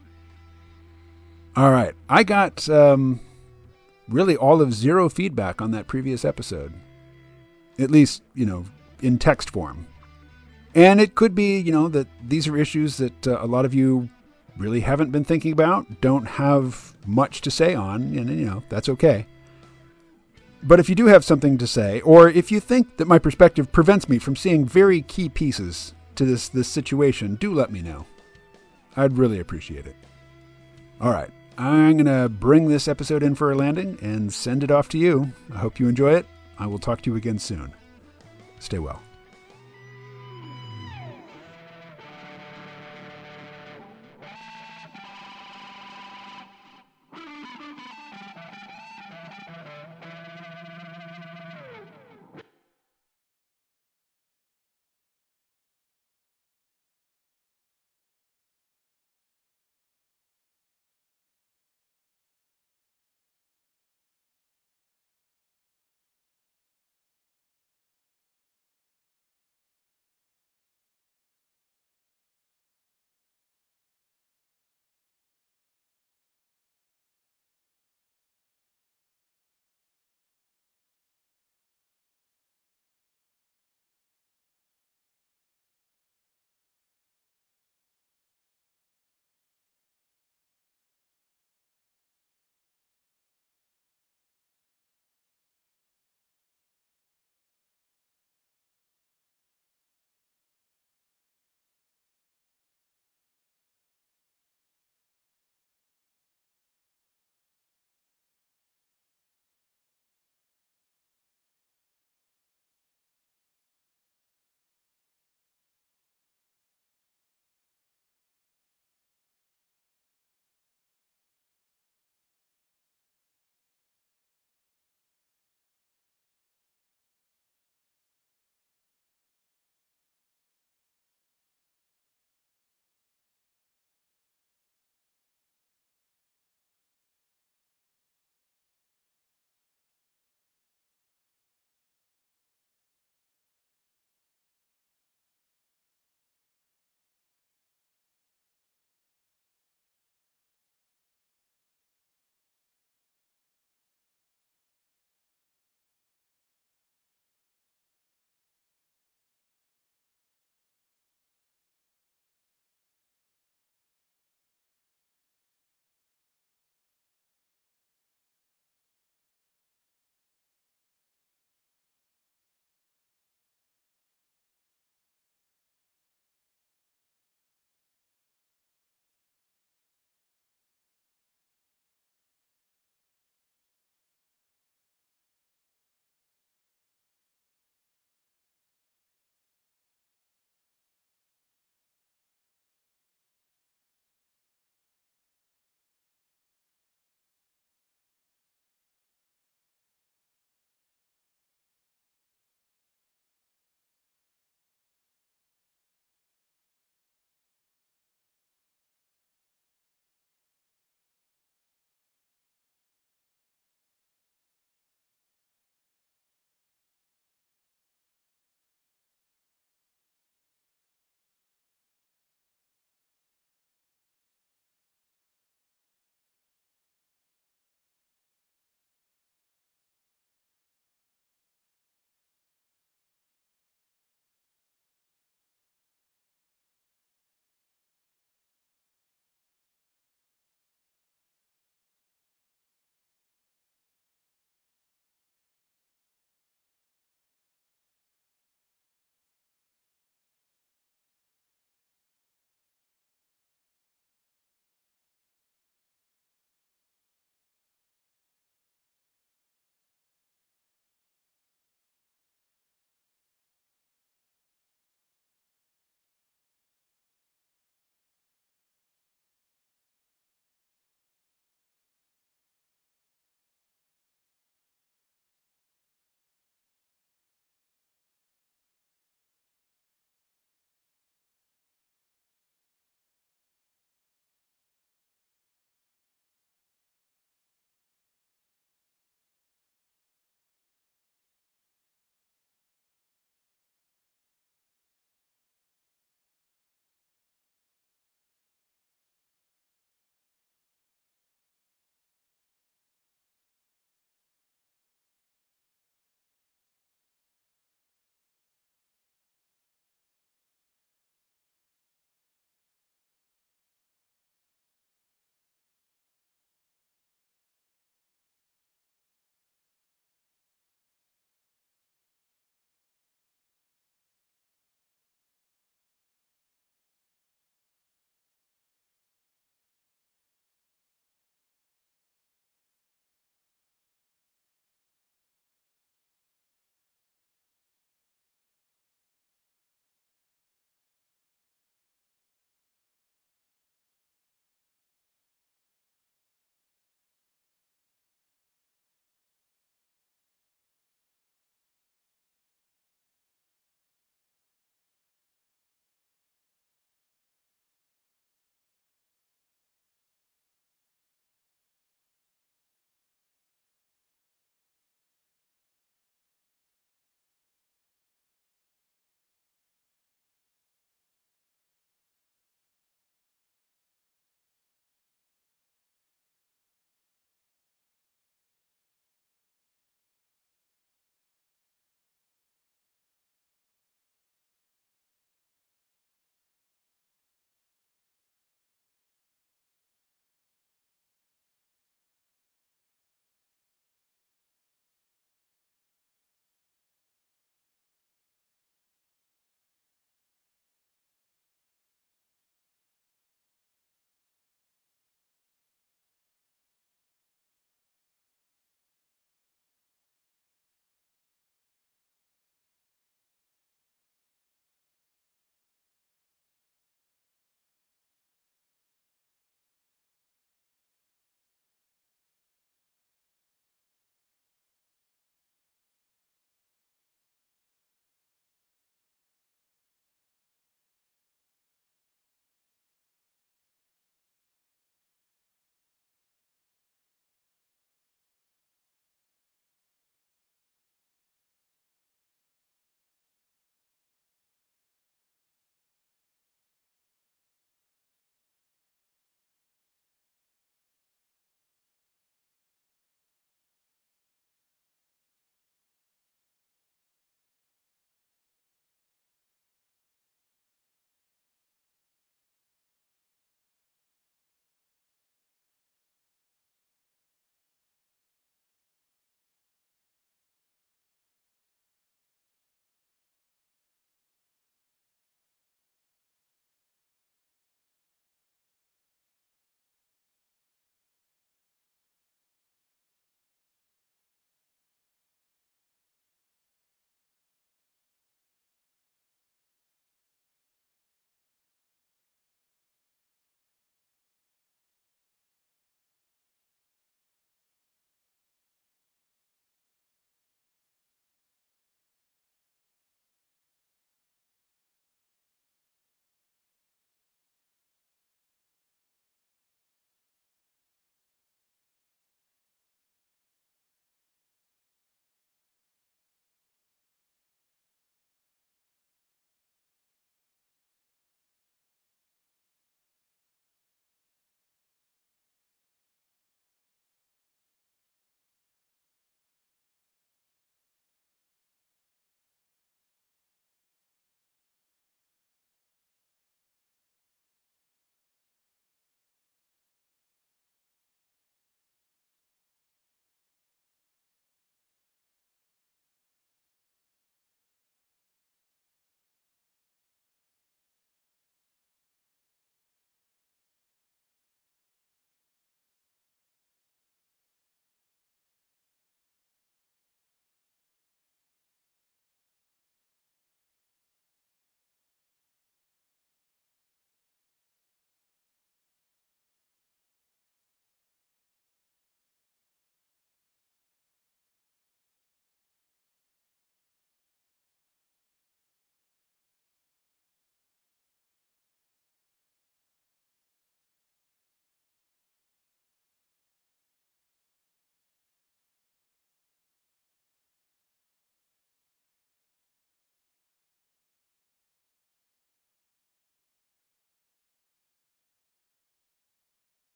All right. I got um, really all of zero feedback on that previous episode. At least, you know, in text form. And it could be, you know, that these are issues that uh, a lot of you really haven't been thinking about, don't have much to say on, and, you know, that's okay. But if you do have something to say, or if you think that my perspective prevents me from seeing very key pieces to this, this situation, do let me know. I'd really appreciate it. All right. I'm going to bring this episode in for a landing and send it off to you. I hope you enjoy it. I will talk to you again soon. Stay well.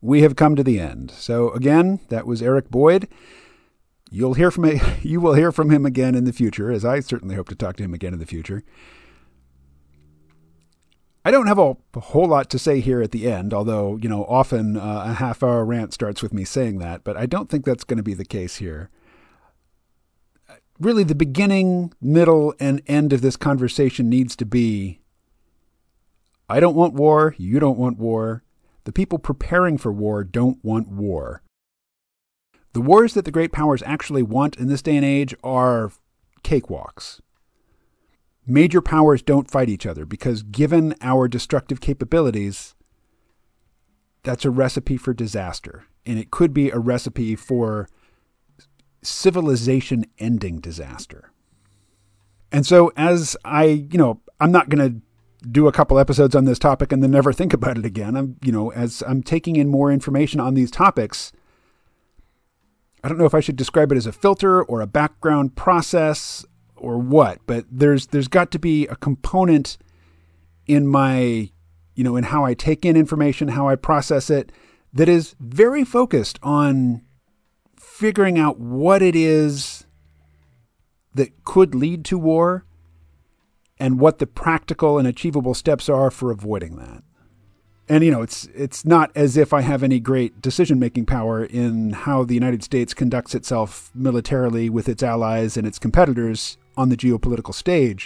we have come to the end. So again, that was Eric Boyd. You'll hear from you will hear from him again in the future, as I certainly hope to talk to him again in the future. I don't have a, a whole lot to say here at the end, although, you know, often uh, a half-hour rant starts with me saying that, but I don't think that's going to be the case here. Really, the beginning, middle, and end of this conversation needs to be, I don't want war, you don't want war. The people preparing for war don't want war. The wars that the great powers actually want in this day and age are cakewalks. Major powers don't fight each other because given our destructive capabilities, that's a recipe for disaster. And it could be a recipe for civilization-ending disaster. And so as I, you know, I'm not going to do a couple episodes on this topic and then never think about it again. I'm, you know, as I'm taking in more information on these topics, I don't know if I should describe it as a filter or a background process or what, but there's there's got to be a component in my, you know, in how I take in information, how I process it, that is very focused on figuring out what it is that could lead to war and what the practical and achievable steps are for avoiding that. And, you know, it's it's not as if I have any great decision-making power in how the United States conducts itself militarily with its allies and its competitors on the geopolitical stage.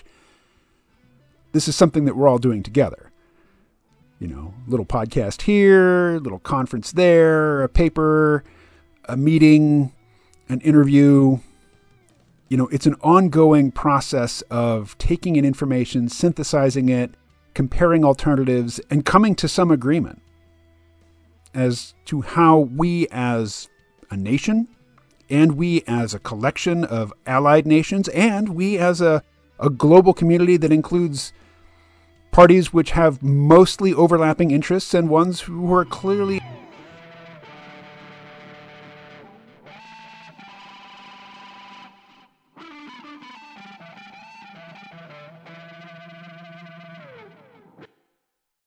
This is something that we're all doing together. You know, little podcast here, little conference there, a paper, a meeting, an interview. You know, it's an ongoing process of taking in information, synthesizing it, comparing alternatives, and coming to some agreement as to how we as a nation, and we as a collection of allied nations, and we as a, a global community that includes parties which have mostly overlapping interests and ones who are clearly